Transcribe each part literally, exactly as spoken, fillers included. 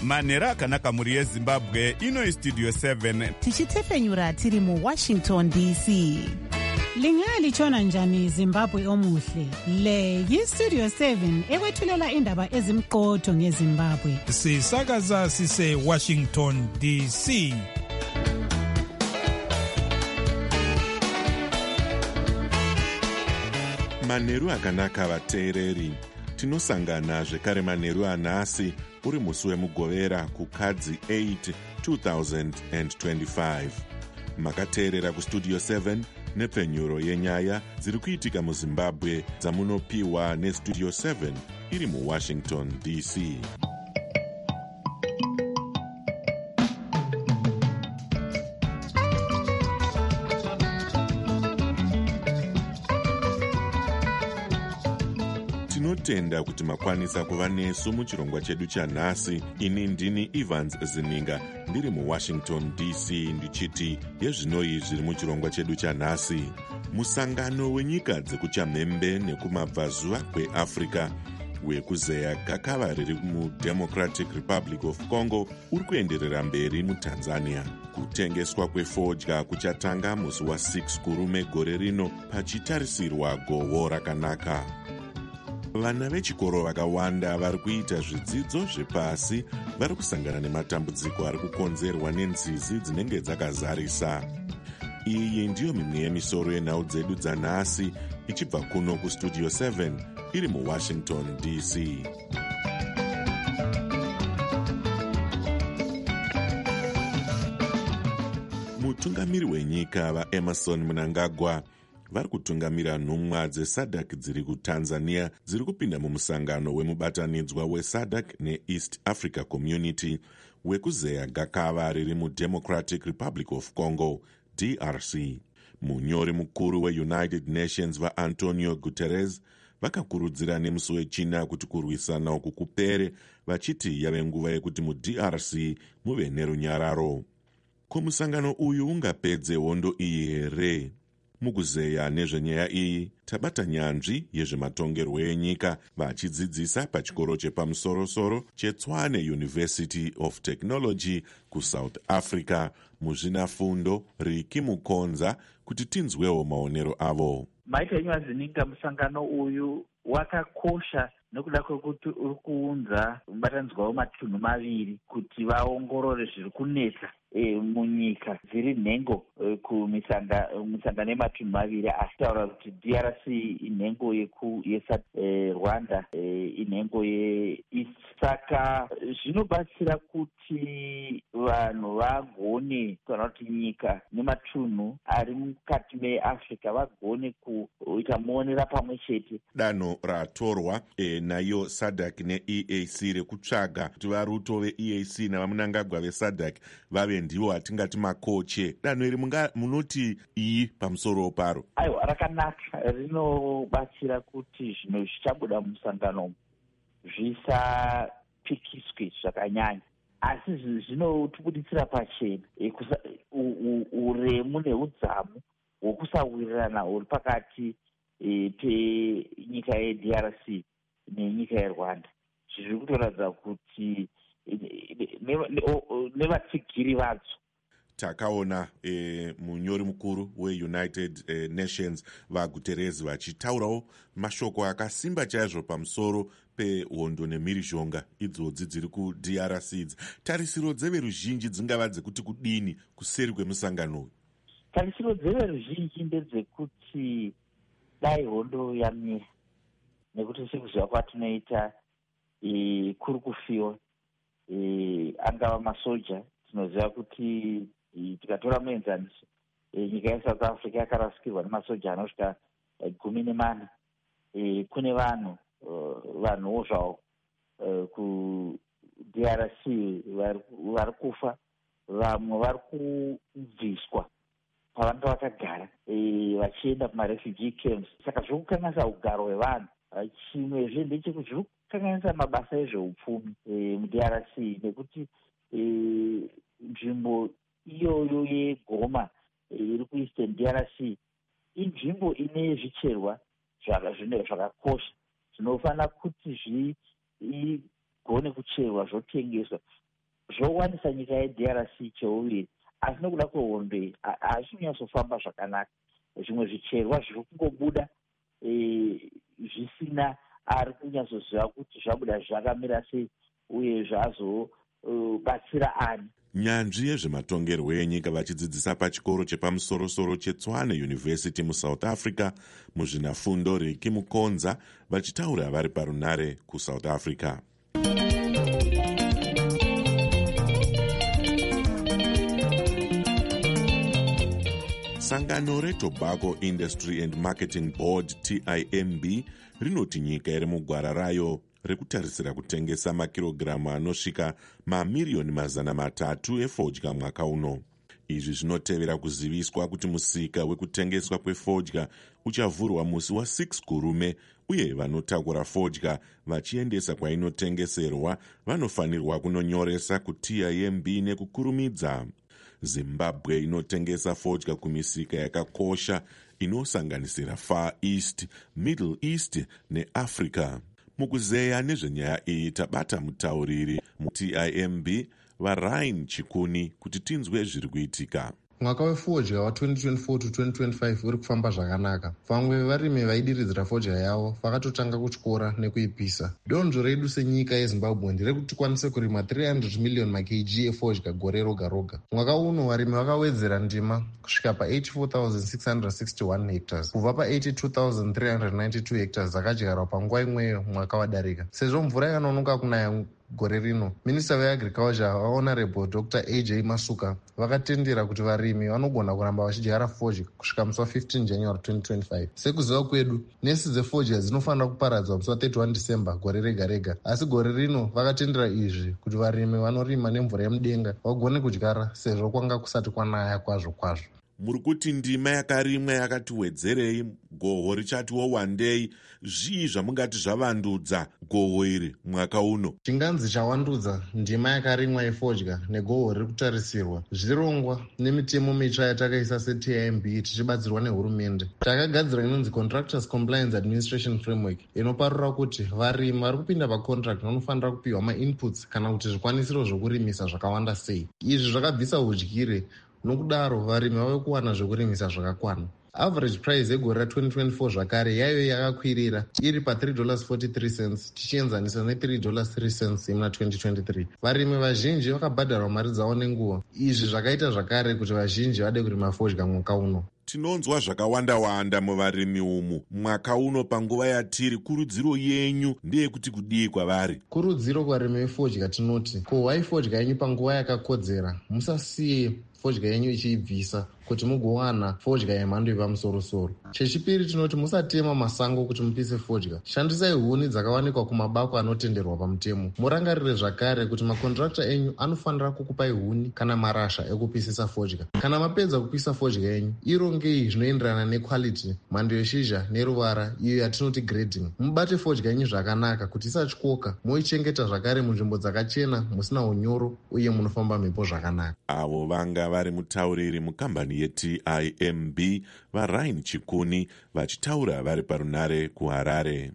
manheru akanaka mhuri yezimbabwe. Ino Studio seven tichitefenyura tiri muWashington D C. Lingalitshona njani Zimbabwe omuhle? Le yiStudio seven ekwethulela indaba ezimqotho ngeZimbabwe. Sisakaza sise Washington D C. Manheru akanaka vateereri. Tinosangana zvekare manheru anhasi uri musi wemugovera kukadzi eight two thousand twenty-five. Makateerera kuStudio seven nepfenyuro yenyaya dziri kuitika muZimbabwe dzamunopiwa neStudio seven iri muWashington D C. Tinotenda kuti makwanisa kuva nesu muchirongwa chedu chanhasi. Ini ndini Evans Zininga ndiri muWashington D C ndichiti yezvinoi zviri muchirongwa chedu chanhasi. Musangano wenyika dzekuchamhembe nekumabvazuva kweAfrica wekuzeya gakava riri muDemocratic Republic of Congo uri kuenderera mberi muTanzania. Kutengeswa kwefodya kuchatanga musi wa6 kurume gore rino pachitarisirwa gohwo rakanaka. Vana vechikoro vakawanda vari kuita zvidzidzo zvepasi vari kusangana nematambudziko ari kukonzerwa nenzizi dzinenge dzakazarisa. Iyi ndiyo mimwe yemisoro yenhau dzedu dzanhasi ichibva kuno kuStudio seven iri muWashington D C. Mutungamiri wenyika vaEmerson Mnangagwa vari kutungamira nhumwa dzeSADC dziri kuTanzania dziri kupinda mumusangano wemubatanidzwa weSADC neEast Africa Community wekuzeya gakava riri muDemocratic Republic of Congo D R C. Munyori mukuru weUnited Nations vaAntonio Guterres vakakurudzira nemusi wechina kuti kurwisana uku kupere, vachiti yave nguva yekuti muD R C muve nerunyararo. Kumusangano uyu ungapedze hondo iyi here? Mukuzeya nezvenyaya iyi tabata nyanzvi yezvematongerwo enyika vachidzidzisa pachikoro chepamusoro-soro cheTshwane University of Technology kuSouth Africa muzvinafundo Riki Mukonza kuti tinzwewo maonero avo. Maita Zininga, musangano uyu wakakosha nekuda kwekuti uri kuunza mubatanidzwa wematunhu maviri kuti vaongorore zviri kunetsa E, munyika dziri nhengo e, kumisangano yematunhu maviri achitaura kuti D R C inhengo yeRwanda e, inhengo yeEast. Saka zvinobatsira kuti vanhu vagone kana kuti nyika nematunhu ari mukati meAfrica vagone kuita muonera pamwe chete. Danho ratorwa e, nayo SADC neE A C rekutsvaga kuti varuto veE A C navamunangagwa veSADC vave ndivo atingati makoche. Danho iri munoti iyi pamusoro paro? Aiwa, rakanaka, rinobatsira kuti zvinhu zvichabuda mumusangano zvisapikiswe zvakanyanya, asi zvinotibuditsira pachena uremu neudzamu hwokusawirirana huri pakati e, penyika yeD R C nenyika yeRwanda. Zviri kutoratidza kuti nevatsigiri vadzo. Takaona e, munyori mukuru weUnited e, Nations vaGuterres vachitaurawo mashoko akasimba chaizvo pamusoro pehondo nemhirizhonga idzodzi dziri kuD R C. Tarisiro dzeveruzhinji dzingava dzekuti kudini kuseri kwemusangano? Tarisiro dzeveruzhinji ndedzekuti dai hondo yamira, nekuti sekuziva kwatinoita e, kuri kufiwa e, angava masoja. Tinoziva kuti e, tikatora muenzaniso e, nyika yeSouth Africa yakarasikirwa nemasoja anosvika e, gumi nemana. E, kune vanhu uh, vanhuwo zvavo uh, kuD R C vari kufa, vamwe vari kubviswa pavanenge vakagara e, vachienda kumarefugee camps. Saka zviri kukanganisa ugaro hwevanhu. Chimwezve ndechekuti zviri kukanganisa mabasa ezveupfumi e, muD R C nekuti e, nzvimbo iyoyo yeGoma iri kuEastern D R C inzvimbo ine zvicherwa zvakakosha zvinofanira kuti zvigone kucherwa zvotengeswa zvowanisa nyika yedr r c cheuviri, asi nokuda kwehondo iyi hazvisi kunyatsofamba zvakanaka. Zvimwe zvicherwa zviri kungobuda zvisina ari kunyatsoziva kuti zvabuda zvakamira sei uye zvazobatsira ani. Nyanzvi yezvematongerwo enyika vachidzidzisa pachikoro chepamusorosoro cheTshwane University muSouth Africa muzvinafundo Riki Mukonza vachitaura vari parunare kuSouth Africa. Sangano reTobacco Industry and Marketing Board T I M B rinoti nyika iri mugwara rayo rekutarisira kutengesa makirogiramu anosvika mamiriyoni mazana matatu efodya mwaka uno. Izvi zvinotevera kuziviswa kuti musika wekutengeswa kwefodya uchavhurwa musi wa6 Gurume uye vanotakura fodya vachiendesa kwainotengeserwa vanofanirwa kunonyoresa kuT I M B nekukurumidza. Zimbabwe inotengesa fodya kumisika yakakosha inosanganisira Far East, Middle East neAfrica. Mukuzeya nezvenyaya iyi tabata mutauriri muT I M B vaRyan Chikuni kuti tinzwe zviri kuitika. Mwaka wefodya wa-twenty twenty-four to twenty twenty-five uri kufamba zvakanaka. Vamwe vevarimi vaidiridzira fodya yavo vakatotanga kutyora nekuipisa. Donzvo redu senyika yeZimbabwe nderekuti tikwanise kurima three hundred million makg efodya gore roga roga. Mwaka uno varimi vakawedzera ndima kusvika pa-eighty-four thousand six hundred sixty-one hectares kubva pa-eighty-two thousand three hundred ninety-two hectares dzakadyarwa panguva imweyo mwaka wadarika. Sezvo mvura yakanonoka kunaya gore rino, Minista veAgriculture vaHonorable Doctor A J Masuka vakatendera kuti varimi vanogona kuramba vachidyara fodya kusvika musi wa-fifteen January twenty twenty-five. Sekuziva kwedu, nesi dzefodya dzinofanira kuparadzwa musi wa-thirty-one December gore rega rega, asi gore rino vakatendera izvi kuti varimi vanorima nemvura yemudenga vagone kudyara sezvo kwanga kusati kwanaya kwazvo kwazvo. Muri kuti ndima yakarimwa yakati wedzerei, gohwo richatiwo wandei, zvii zvamungati zvavandudza gohwo iri mwaka uno? Chinganzi chawandudza ndima yakarimwa yefodya negohwo riri kutarisirwa zvirongwa nemitemo mitsva yatakaisa seT I M B tichibatsirwa nehurumende. Takagadzira inonzi Contractors Compliance Administration Framework inoparura kuti varimi vari kupinda pacontract vanofanira kupiwa ma-inputs kana kuti zvikwanisiro zvokurimisa zvakawanda sei. Izvi zvakabvisa udyire, nokudaro varimi vave kuwana zvekurimisa zvakakwana. Average price yegore ra-twenty twenty-four zvakare yaive yakakwirira iri pa-three dollars forty-three cents tichienzanisa ne-three dollars three cents imuna twenty twenty-three. Varimi vazhinji vakabhadharwa mari dzavo nenguva. Izvi zvakaita zvakare kuti vazhinji vade kurima fodya mwaka uno. Tinonzwa zvakawanda-wanda muvarimi umu mwaka uno panguva yatiri. Kurudziro yenyu ndeyekuti kudii kwavari? Kurudziro kuvarimi vefodya tinoti, kohwai fodya yenyu panguva yakakodzera. Musasiye fodya yenyu ichiibvisa kuti mugowana fodya yemhando yepamusoro-soro. Chechipiri tinoti musatema masango kuti mupise fodya. Shandisai huni dzakawanikwa kumabako anotenderwa pamutemo. Murangarire zvakare kuti makontrakta enyu anofanira kukupai huni kana marasha ekupisisa fodya. Kana mapedza kupisa fodya yenyu, irongei zvinoenderana nequality, mhando yeshizha neruvara, iyo yatinoti grading. Mubate fodya yenyu zvakanaka kuti isatyoka, moichengeta zvakare munzvimbo dzakachena, musina unyoro uye munofamba mhepo zvakanaka. Avo vanga vari mutauriri mukambani yeT I M B vaRyan Chikuni vachitaura vari parunare kuHarare.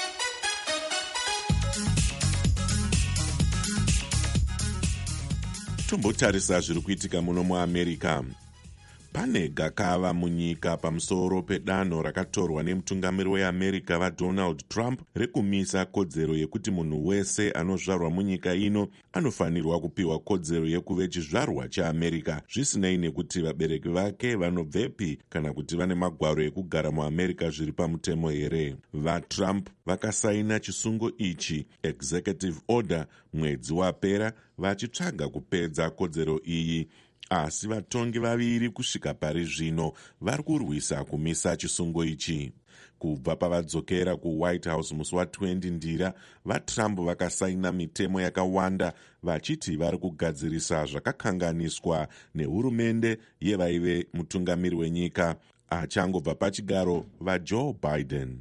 Tombotarisa zviri kuitika muno muAmerica. Pane gakava munyika pamusoro pedanho rakatorwa nemutungamiri weAmerica vaDonald Trump rekumisa kodzero yekuti munhu wese anozvarwa munyika ino anofanirwa kupiwa kodzero yekuve chizvarwa cheAmerica, zvisinei nekuti vabereki vake vanobvepi kana kuti vane magwaro ekugara muAmerica zviri pamutemo here. VaTrump vakasaina chisungo ichi, executive order, mwedzi wapera vachitsvaga kupedza kodzero iyi. Asi vatongi vaviri kusvika pari zvino vari kurwisa kumisa chisungo ichi. Kubva pavadzokera kuWhite House musi wa-twenty Ndira, vaTrump vakasaina mitemo yakawanda vachiti vari kugadzirisa zvakakanganiswa nehurumende yevaive mutungamiri wenyika achangobva pachigaro vaJoe Biden.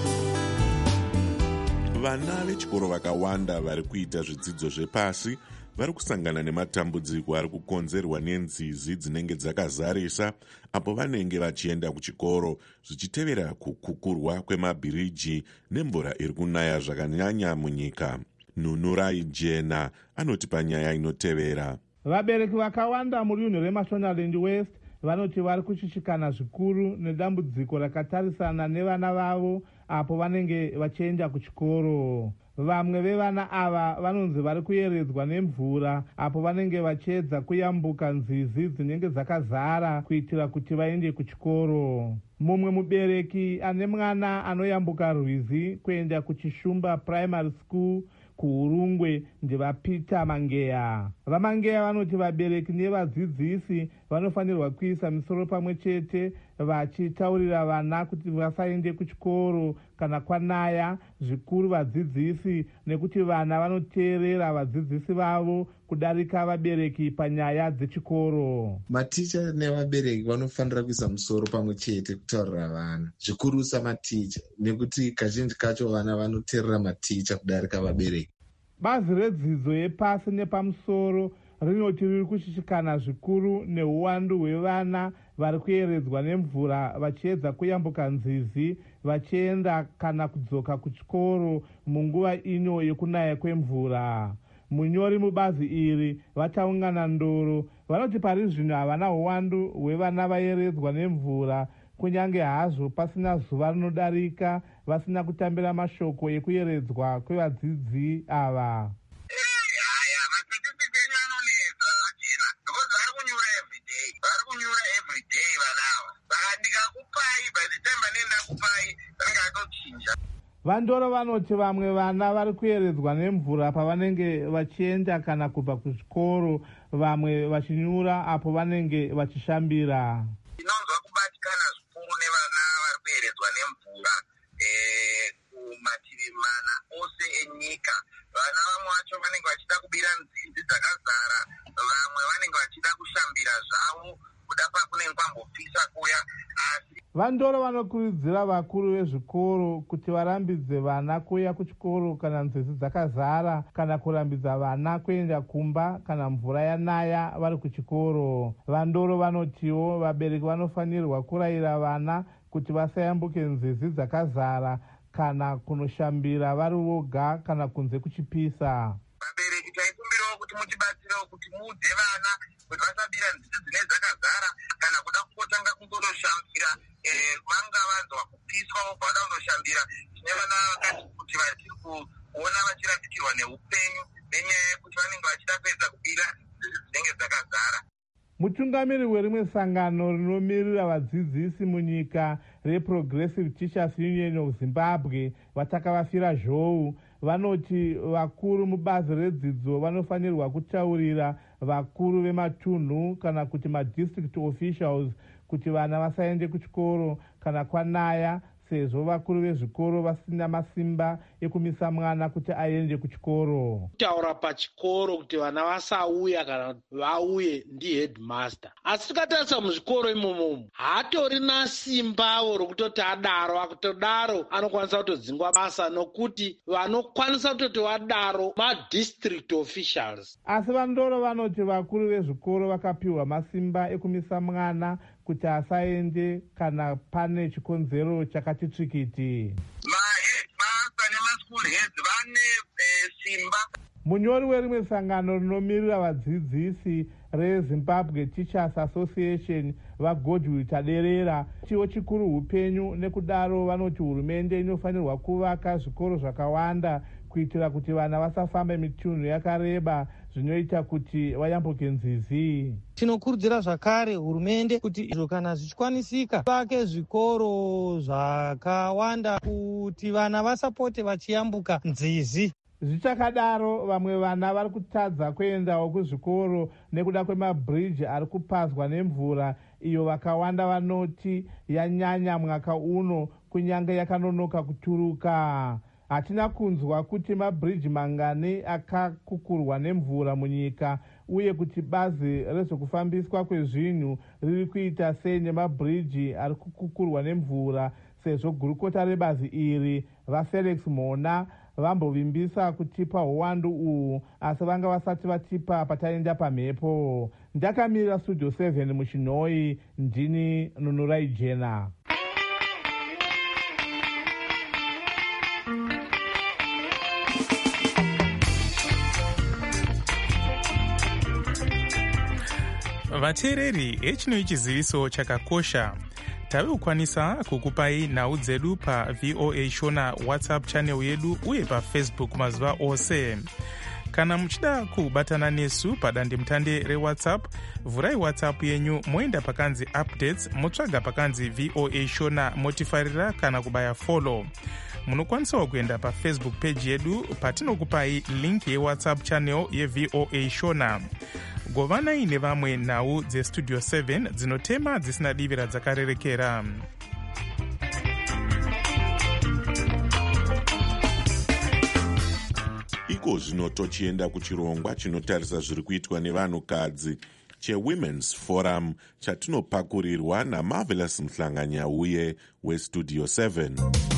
Vana vechikoro vakawanda vari kuita zvidzidzo zvepasi vari kusangana nematambudziko ari kukonzerwa nenzizi dzinenge dzakazarisa apo vanenge vachienda kuchikoro, zvichitevera kukukurwa kwemabhiriji nemvura iri kunaya zvakanyanya munyika. Nunurai Jena anoti panyaya inotevera. Vabereki vakawanda muri unhu reMashonaland West vanoti vari kushishikana zvikuru nedambudziko rakatarisana nevana vavo apo vanenge vachienda kuchikoro. Vamwe vevana ava vanonzi vari kuyeredzwa nemvura apo vanenge vachiedza kuyambuka nzizi dzinenge dzakazara kuitira kuti vaende kuchikoro. Mumwe mubereki ane mwana anoyambuka rwizi kuenda kuChishumba Primary School kuUrungwe ndevaPeter Mangeya. VaMangeya vanoti vabereki nevadzidzisi vanofanirwa kuisa misoro pamwe chete vachitaurira vana kuti vasaende kuchikoro kana kwanaya, zvikuru vadzidzisi, nekuti vana vanoteerera vadzidzisi vavo kudarika vabereki panyaya dzechikoro. Maticha nevabereki vanofanira kuisa musoro pamwe chete kutaurira vana, zvikuru samaticha, nekuti kazhinji kacho vana vanoteerera maticha kudarika vabereki. Bazi redzidzo yepasi nepamusoro rinoti riri kushishikana zvikuru neuwandu hwevana vari kuyeredzwa nemvura vachiedza kuyambuka nzizi vachienda kana kudzoka kuchikoro munguva ino yekunaya kwemvura. Munyori mubazi iri vachaungana ndoro vanoti pari zvino havana uwandu hwevana vayeredzwa nemvura, kunyange hazvo pasina zuva rinodarika vasina kutambira mashoko ekuyeredzwa kwevadzidzi ava. Vandoro vanoti vamwe vana vari kuyeredzwa nemvura pavanenge vachienda kana kubva kuzvikoro, vamwe vachinyura apo vanenge vachishambira. Inonzwa kubatikana zvikuru nevana vari kuyeredzwa nemvura kumativi mana ose enyika. Vana vamwe vacho vanenge vachida kubira nzizi dzakazara, vamwe vanenge vachida kushambira zvavo kuda pakunenge kwambopisa kuya. Asi Vandoro vanokurudzira vakuru vezvikoro kuti varambidze vana kuya kuchikoro kana nzizi dzakazara, kana kurambidza vana kuenda kumba kana mvura yanaya vari kuchikoro. Vandoro vanotiwo vabereki vanofanirwa kurayira vana kuti vasayambuke nzizi dzakazara kana kunoshambira vari voga kana kunze kuchipisa. Vabereki taikumbirawo kuti mutibatsirewo kuti muudze vana kuti vasabira nzizi dzinenge dzakazara kana kuda kutanga kungonoshambira vanga vanzwa kupiswa vobva vada kunoshambira. Tine vana vakati kuti vatiri kuona vachirapikirwa neupenyu nenyaya yekuti vanenge vachida kuedza kubira nzizi dzinenge dzakazara. Mutungamiri werimwe sangano rinomirira vadzidzisi munyika reProgressive Teachers Union of Zimbabwe vatakavafira zhou vanoti vakuru mubazi redzidzo vanofanirwa kutaurira vakuru vematunhu kana kuti madistrict officials kuti vana vasaende kuchikoro kana kwanaya, sezvo vakuru vezvikoro vasina masimba ekumisa mwana kuti aende kuchikoro. Kutaura pachikoro kuti vana vasauya kana vauye ndiheadmaster. Asi tikatarisa muzvikoro imomo hatorina simbavo rokutoti adaro, akutodaro anokwanisa kutodzingwa basa, nokuti vanokwanisa kutoti vadaro madistrict officials. Asi vandoro vanoti vakuru vezvikoro vakapiwa masimba ekumisa mwana kuti asaende kana pane chikonzero chakati tsvikiti. Mahedmasta nemaschool heads vane simba. Munyori werimwe sangano rinomirira vadzidzisi reZimbabwe Teachers Association vaGodwill Taderera chiwo chikuru upenyu, nekudaro vanoti hurumende inofanirwa kuvaka zvikoro zvakawanda kuitira kuti vana vasafamba mitunhu yakareba zvinoita kuti vayambuke nzizi. Tinokurudzira zvakare hurumende kuti izvo kana zvichikwanisika vake zvikoro zvakawanda kuti vana vasapote vachiyambuka nzizi. Zvichakadaro vamwe vana vari kutadza kuendawo kuzvikoro nekuda kwemabhiriji ari kupazwa nemvura iyo vakawanda vanoti yanyanya mwaka uno kunyange yakanonoka kuturuka. Hatina kunzwa kuti mabhiriji mangani akakukurwa nemvura munyika uye kuti bazi rezvekufambiswa kwezvinhu riri kuita sei nemabhiriji ari kukukurwa nemvura, sezvo gurukota rebazi iri vaFelix Mona vambovimbisa kutipa uwandu uhu, asi vanga vasati vatipa pataenda pamhepo. Ndakamirira studio seven muchinhoi, ndini Nunurai Jena. Vateereri, echino chiziviso chakakosha. Tave kukwanisa kukupai nhau dzedu pa V O A Shona WhatsApp channel yedu uye pa Facebook mazuva ose. Kana muchida kubatana nesu padandemutande reWhatsApp, vurai WhatsApp yenyu moenda pakanzi updates, motsvaga pakanzi V O A Shona, motifarira kana kubaya follow. Munokwanisawo kuenda pa Facebook page yedu patinokupai link yeWhatsApp channel ye V O A Shona. Govanai nevamwe nhau dzestudio seven dzinotema dzisina divira dzakarerekera. Iko zvino tochienda kuchirongwa chinotarisa zviri kuitwa nevanhukadzi cheWomen's Forum chatinopakurirwa naMarvelous Mhlanganyauye weStudio seven.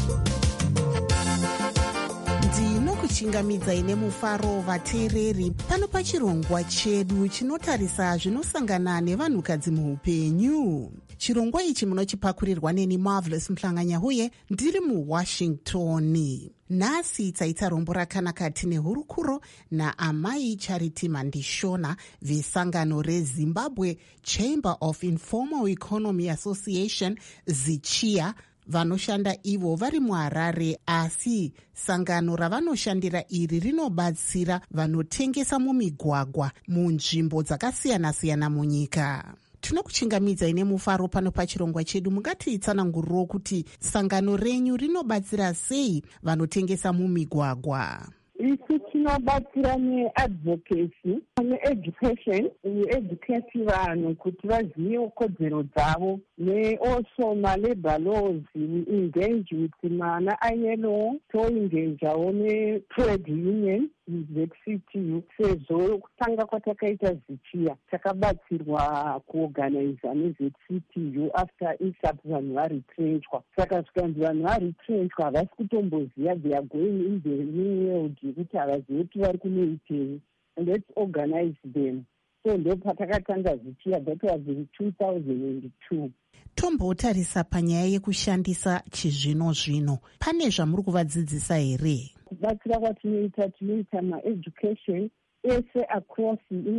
Ndinokuchingamidzai nemufaro vateereri pano pachirongwa chedu chinotarisa zvinosangana nevanhukadzi muupenyu. Chirongwa ichi munochipakurirwa neni Marvelous Mhlanganyauye ndiri muWashington. Nhasi taita rombo rakanaka tine hurukuro naamai Charity Mandishona vesangano reZimbabwe Chamber of Informal Economy Association ZICHIA, vanoshanda ivo vari muHarare, asi sangano ravanoshandira iri rinobatsira vanotengesa mumigwagwa munzvimbo dzakasiyana-siyana munyika. Tinokuchingamidzai nemufaro pano pachirongwa chedu. Mungatiitsananguriro kuti sangano renyu rinobatsira sei vanotengesa mumigwagwa? Isu tinobatsira neadvocacy needucation, educate vanhu kuti vazive kodzero dzavo, nealso malabor laws. We engage with mana I L O, toengagewo netrade union Z C T U. Sezvo kutanga kwatakaita ZICHIA takabatsirwa kuorganiza neZ C T U after isati vanhu varetrenchwa. Saka zvikanzi vanhu varetrenchwa havasi kutomboziva, they are going in the new world yekuti havazivi kuti vari kunoitei. And let's organize them. So ndo patakatanga ZICHIA, that was in two thousand two. Tombotarisa panyaya yekushandisa chizvino zvino. Pane zvamuri kuvadzidzisa here? Kubatsira kwatinoita tinoita ma-education ese across,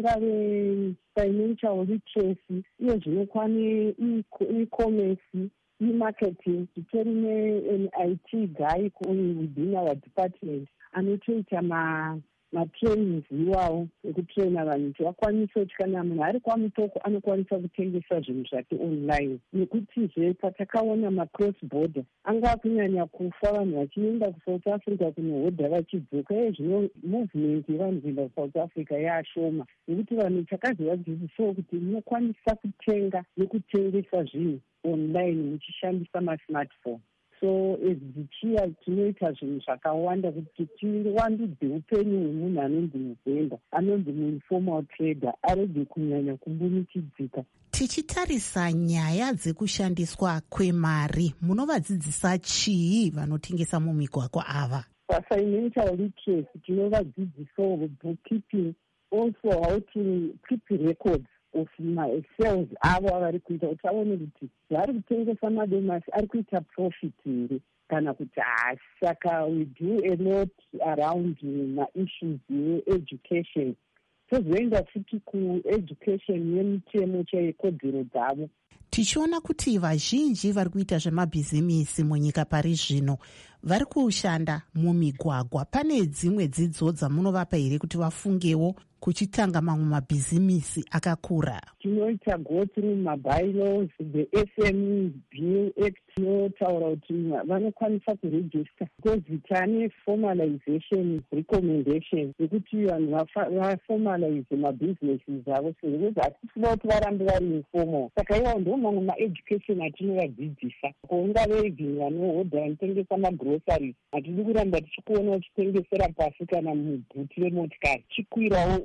ingave financial literacy, iyo zvinokwane e-commerce, e-marketing. Titori ne-I T guy within our department anotoita ma matrainings iwawo ekutraina vanhu kuti vakwanise kuti kana munhu ari kwamutoko anokwanisa kutengesa zvinhu zvake online. Nekutizve patakaona macross border anga kunyanya kufa vanhu vachienda kuSouth Africa kunohodha vachidzoka. Iye zvino movement yevanhu kuenda kuSouth Africa yaashoma, nekuti vanhu takazovadzidzisawo kuti munokwanisa kutenga nekutengesa zvinhu online muchishandisa masmartphone. So ZICHIA tinoita zvinhu zvakawanda kuti tiwandudze upenyu hwemunhu anonzi muvenda, anonzi muinformal trader, arege kunyanya kumbunikidzika. Tichitarisa nyaya dzekushandiswa kwemari, munovadzidzisa chii vanotengesa mumigwagwa ava? Pafinancial literacy tinovadzidzisawo bookkeeping, also how to keep records of my sales avo avari kuita, kuti aone kuti vari kutengesa madomasi ari kuita profit here kana kuti haasi. Saka we do a lot around maissues yeeducation. Tozoenda futi kueducation yemitemo chekodzero dzavo. Tichiona kuti vazhinji vari kuita zvemabhizimisi munyika pari zvino vari kushanda mumigwagwa. Pane dzimwe dzidzo dzamunovapa here kuti vafungewo kuchitanga mamwe mabhizimisi akakura? Tinoita go through mabylaws, the S M E Bill Act inotaura kuti vanokwanisa kuregister, because tane formalization recommendation yekuti vanhu vaformalize mabusinesses avo, because hatisida kuti varambe vari informal. Saka iwawo ndo mamwe maeducation atinovadzidzisa. Ungave even vanohodha vanotengesa magroceries, hatidi kuramba tichikuona uchitengesera pasi kana mubhuti remotikari, chikwirawo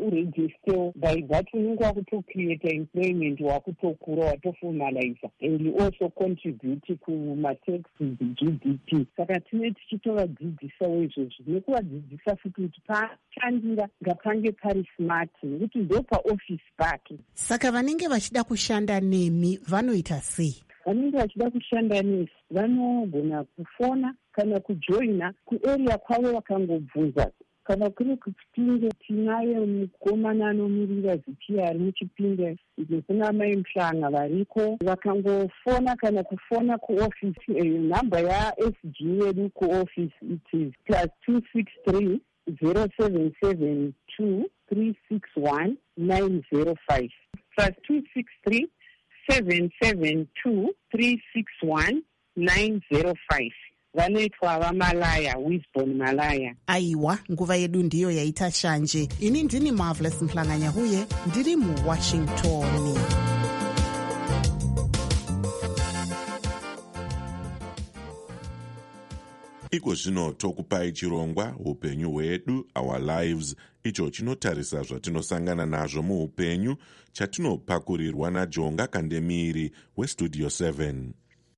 uregistewo. By that unenge wakutocreata employment, wakutokura, watoformaliza, and you also contribute kumataxes, G D P. Saka tine tichitovadzidzisawo izvozvo nekuvadzidzisa futi kuti pashandira ngapange pari smart, nekuti ndo paofisi pake. Saka vanenge vachida kushanda nemi vanoita sei? Vanenge vachida kushanda nesi vanogona kufona kana kujoina kuarea kwavo vakangobvunza. Kana kuri kuchipinge tinaye mukomana anomirira zichiya ari muchipinge, izvo kuna mai Mhlanga variko, vakangofona kana kufona kuofisi. Namba yaS G yedu kuofisi it is plus two six three zero seven seven two three six one nine zero five plus two six three seven seven two three six one nine zero five. Vanoitwa vamalaya, Wisbon Malaya. Aiwa, nguva yedu ndiyo yaita shanje. Ini ndini Marvelous Mhlanga huye, ndiri mu Washington. Iko zvino tokupai chirongwa upenyu hwedu, our lives, icho chinotarisa zvatinosangana nazvo muupenyu, chatinopakurirwa naJonga Kandemiri weStudio seven.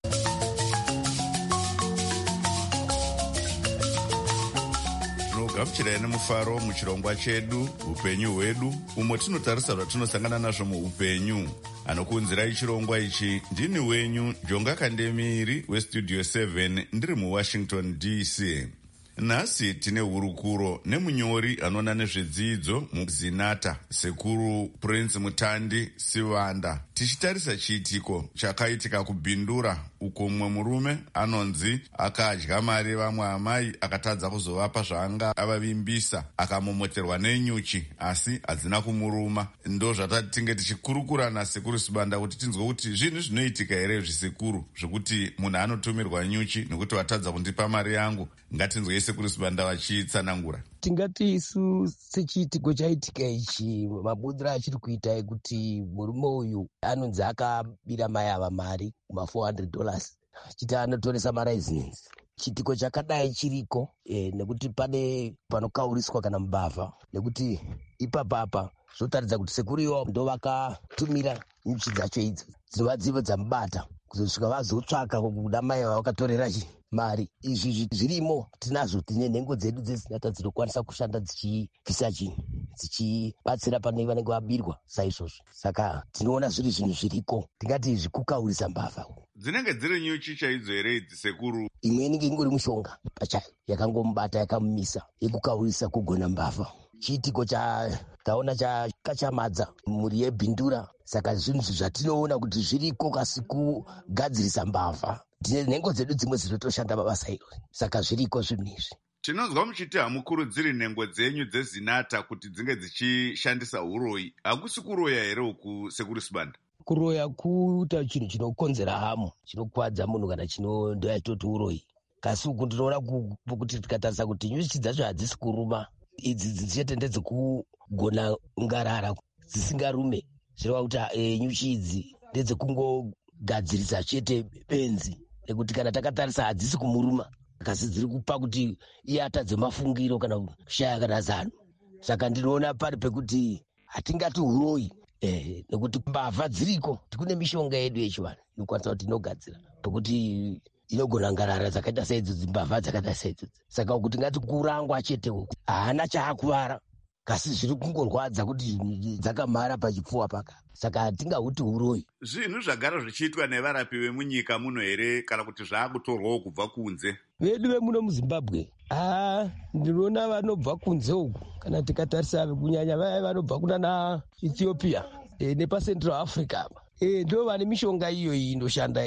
gamuchirai nemufaro muchirongwa chedu upenyu hwedu, umwe tinotarisa zvatinosangana nazvo muupenyu. Anokuunzirai chirongwa ichi ndini wenyu Jonga Kandemiri weStudio seven, ndiri muWashington D C. Nhasi tine hurukuro nemunyori anoona nezvedzidzo muzinata, Sekuru Prince Mutandi Sivanda, tichitarisa chiitiko chakaitika kubhindura uko mumwe murume anonzi akadya mari vamwe amai akatadza kuzovapa zvaanga avavimbisa, akamomoterwa nenyuchi asi hadzina kumuruma. Ndo zvatatinge tichikurukura naSekuru Sivanda kuti tinzwe kuti zvinhu zvinoitika here zvisekuru zvekuti munhu anotumirwa nyuchi nekuti watadza kundipa mari yangu. Ngatinzwe Sekuru Sivanda vachitsanangura. Tingati isu sechiitiko chaitika ichi, mabudiro achiri kuita ekuti murume uyu anonzi akabira mai ava mari kuma four hundred dollars chiti anotoresa maraisinesi. Chiitiko chakadai chiriko e, nekuti pane panokauriswa kana mbavha, nekuti ipapapa zvotaridza kuti sekuru iwo ndo vakatumira nyuchi dzacho idzo dzinova dzivo dzamubata kuzosvika vazotsvaka kuda mai vakatorera chi mari. Izvi zvirimo tinazvo, tine nhengo dzedu dzezinata dzinokwanisa kushanda dzichibvisa chinhu, dzichibatsira pane vanenge vabirwa saizvozvo. Saka tinoona zviri zvinhu zviriko, tingati zvikukaurisa mbavha. Dzinenge dziri nyuchi chaidzo here idzi sekuru? Imwe inenge ingori mushonga pachayo yakangomubata yakamumisa yekukaurisa kugona mbavha. Chiitiko chataona chakachamadza mhuri yebhindura. Saka zvinhu zvatinoona kuti zviriko kasi kugadzirisa mbavha. Tine nhengo dzedu dzimwe dzinotoshanda mabasa iwo, saka zviriko zvinhu izvi. Tinonzwa muchiti hamukurudziri nhengo dzenyu dzezinata kuti dzinge dzichishandisa uroyi. Hakusi kuroya here uku Sekuru Sivanda? Kuroya kuita chinhu chinokonzera hamo, chinokwadza munhu kana chino ndo yatoti uroyi. Kasi uku ndinoona kuti tikatarisa kuti nyuchi dzacho hadzisi kuruma, idzi dzichete ndedzekugona ngarara dzisingarume. Zvireva kuti e, nyuchi idzi ndedzekungogadzirisa chete benzi, nekuti kana takatarisa hadzisi kumuruma, kasi dziri kupa kuti iye atadze mafungiro kana kushaya kana zano. Saka ndinoona pari pekuti hatingati uroyi, eh, nekuti mbavha dziriko, tikune mishonga yedu yechivanhu inokwanisa kuti inogadzira pekuti inogona ngarara dzakaita saidzodzi, mbavha dzakaita saidzodzi. Saka kuti ngati kurangwa chete uku haana chaakuvara, kasi zviri kungorwadza kuti dzakamhara pachipfuwa paka. Saka hatingahuti uroyi. Zvinhu zvagara zvichiitwa nevarapi vemunyika muno here kana kuti zvaakutorwawo kubva kunze? Vedu vemuno muZimbabwe, ah, ndinoona vanobva kunze uku, kana tikatarisa kunyanya vaya vanobva kunana Ethiopia e, nepaCentral Africa. E, ndo vane mishonga iyo iyi inoshanda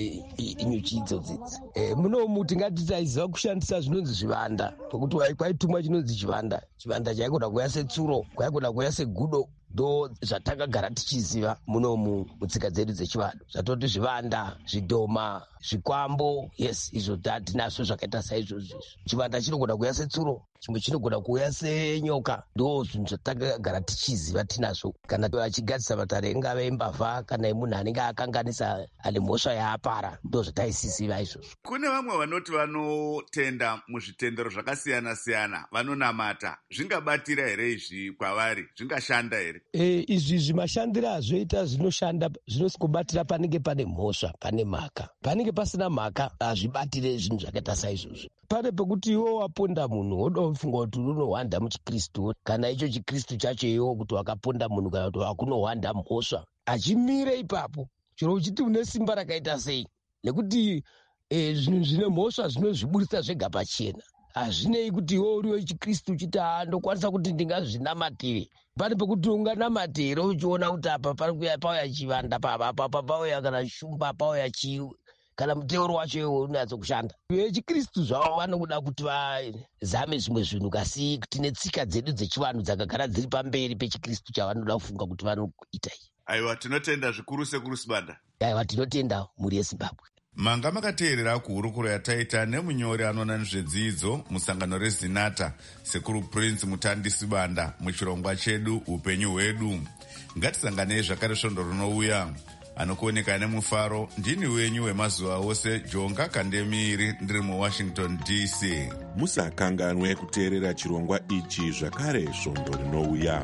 nyuchi idzodzidzi. E, munomu tingati taiziva kushandisa zvinonzi zvivanda, pokuti kwaitumwa chinonzi chivanda. Chivanda chaigona kuya setsuro, kwaigona kuya segudo, ndo zvatakagara tichiziva munomu mutsika dzedu dzechivanhu. Zvatoti zvivanda, zvidhoma, zvikwambo, yes, izvo tinazvo zvakaita saizvozvo. Chivanda chinogona kuya setsuro, chimwe chinogona kuuya senyoka. Ndo zvinhu zvatakagara tichiziva tinazvo. Kana achigadzisa matare ingave imbavha kana munhu anenge akanganisa ane mhosva yaapara, ndo zvataisiziva izvozvo. Kune vamwe vanoti vanotenda muzvitendero zvakasiyana siyana, vanonamata. Zvingabatira here izvi kwavari? Zvingashanda here? E, izvi zvimashandiro azvoita zvinoshanda, zvinosikubatira panenge pane mhosva, pane mhaka. Panenge pasina mhaka hazvibatire zvinhu zvakaita saizvozvo. Pane pekuti iwo waponda munhu woda kufunga kuti unohwanda muchikristu, kana icho chikristu chacho iwo kuti wakaponda munhu kana kuti wakunohwanda mhosva. Achimire ipapo chero uchiti une simba rakaita sei, nekuti e, zvinhu zvine mhosva zvinozviburisa zvega pachena. Hazvinei kuti iwo uriwe chikristu uchiti ndokwanisa kuti ndingazvinamatire. Pane pekuti unganamatire uchiona kuti apa pari pauya chivanda, apa pauya kana shumba, pauya chiu, kana muteuro wacho iwo unatso kushanda. Vechikristu zvavo vanoda kuti vazame zvimwe zvinhu, kasi tine tsika dzedu dzechivanhu dzakagara dziri pamberi pechikristu chavanoda kufunga kuti vanoita. Aiwa, tinotenda zvikuru sekuru Sibanda. Aiwa, tinotenda mhuri yeZimbabwe. Manga makateerera kuhurukuro yataita nemunyori anoona nezvedzidzo musangano rezinata sekuru Prince Mutandi Sibanda muchirongwa chedu upenyu hwedu. Ngatisanganei zvakare svondo rinouya. Anokuoneka nemufaro ndini wenyu wemazuva ose Jonga Kandemiri, ndiri muWashington D C. Musakanganwe kuteerera chirongwa ichi zvakare svondo rinouya.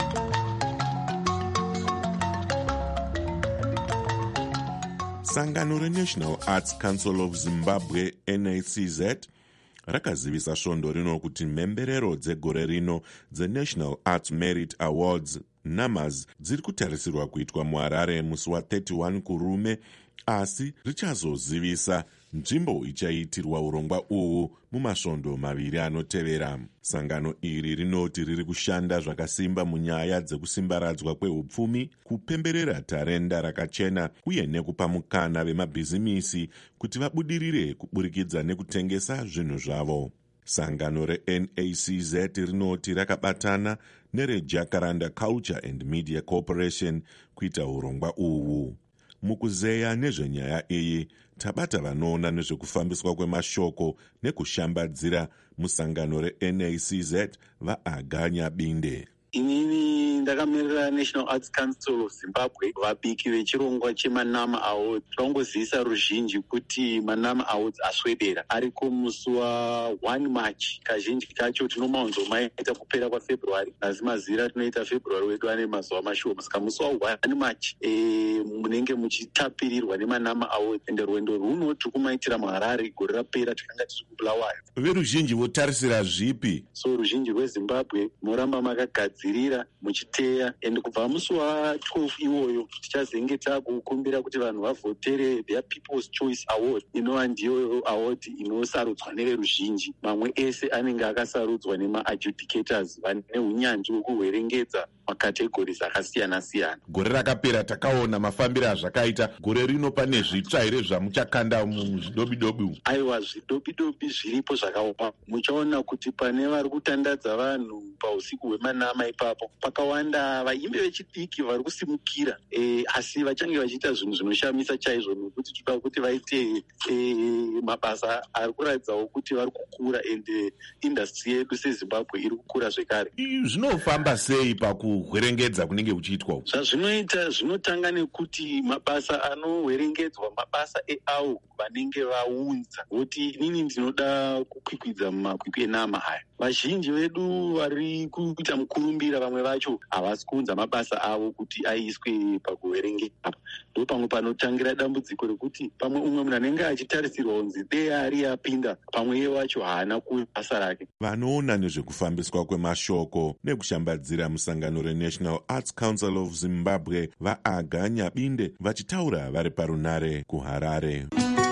Sangano reNational Arts Council of Zimbabwe N A C Z rakazivisa svondo rino kuti mhemberero dzegore rino dzeNational Arts Merit Awards NAMAs dziri kutarisirwa kuitwa muHarare musi wa31 kurume, asi richazozivisa nzvimbo ichaitirwa urongwa uhu mumasvondo maviri anotevera. Sangano iri rinoti riri kushanda zvakasimba munyaya dzekusimbaradzwa kwehupfumi, kupemberera tarenda rakachena uye nekupa mukana vemabhizimisi kuti vabudirire kuburikidza nekutengesa zvinhu zvavo. Sangano reN A C Z rinoti rakabatana nereJacaranda Culture and Media Corporation kuita urongwa uhu. Mukuzeya nezvenyaya iyi, tabata vanoona nezvekufambiswa kwemashoko nekushambadzira musangano reN A C Z vaAganya Binde. Inini ndakamirira National Arts Council of Zimbabwe, vabiki vechirongwa cheManama Awards. Tongozivisa ruzhinji kuti Manama Awards aswedera, ariko musi wa1 March. Kazhinji kacho tinomaonzomaita kupera kwaFebruary, asi mazira tinoita February wedu ane mazuva mashoma. Saka musi wa1 March e, munenge muchitapirirwa neManama Awards, ende rwendo runo tikumaitira muHarare gore rapera tikanga tiri kuBulawayo. Veruzhinji votarisira zvipi? So ruzhinji rweZimbabwe moramba makagadzirira muchiteya, ende kubva musi wa12 iwoyo tichazenge takukumbira kuti vanhu vavhotere their People's Choice Award, inova ndiyo award inosarudzwa neveruzhinji. Mamwe ese anenge akasarudzwa nema-adjudicators vane unyanzvi hwekuhwerengedza makategories akasiyana siyana. Gore rakapera takaona mafambiro azvakaita. Gore rino pane zvitsva here zvamuchakanda muzvidobidobi? Aiwa, zvidobidobi zviripo zvakaoma. Muchaona kuti pane vari kutandadza vanhu pausiku hwemanama ipapo pakawanda vaimbi vechidiki vari kusimukira, e, asi vachange vachiita zvinhu zvinoshamisa chaizvo, nekuti toda kuti vaite e, mabasa ari kuratidzawo kuti vari kukura, ende industry yedu seZimbabwe iri kukura zvekare. Zvinofamba sei pakuhwerengedza kunenge kuchiitwa? Zvazvinoita zvinotanga nekuti mabasa anohwerengedzwa mabasa eavo vanenge vaunza, kuti inini ndinoda kukwikwidza mumakwikwi enama aya. Vazhinji vedu vari kuita mukurumbira, vamwe vacho havasi kuunza mabasa avo kuti aiswe pakuhwerengedza. Ndo pamwe panotangira dambudziko rekuti pamwe umwe munhu anenge achitarisirwa kunzi dei ari apinda, pamwe iye wacho haana kubasa rake. Vanoona nezvekufambiswa kwemashoko nekushambadzira musangano reNational Arts Council of Zimbabwe vaAganya Binde vachitaura vari parunare kuHarare.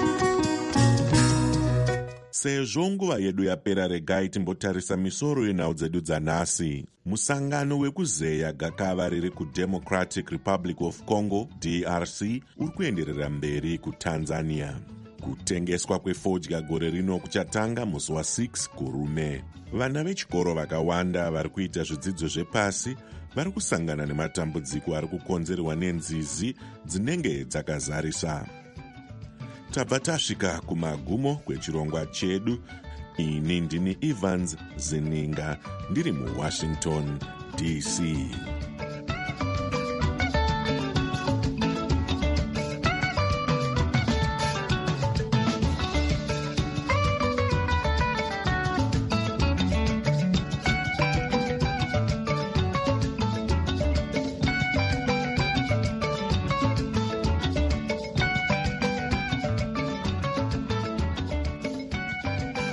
Sezvo nguva yedu yapera, regai timbotarisa misoro yenhau dzedu dzanhasi. Musangano wekuzeya gakava riri kuDemocratic Republic of Congo D R C uri kuenderera mberi kuTanzania. Kutengeswa kwefodya gore rino kuchatanga musi wa6 kurume. Vana vechikoro vakawanda vari kuita zvidzidzo zvepasi vari kusangana nematambudziko ari kukonzerwa nenzizi dzinenge dzakazarisa. Tabva tasvika kumagumo kwechirongwa chedu. ini ndini Evans Zeninga ndiri muWashington D C.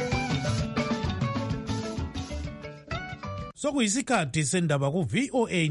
Sokuyisikhathi sendaba ku V O A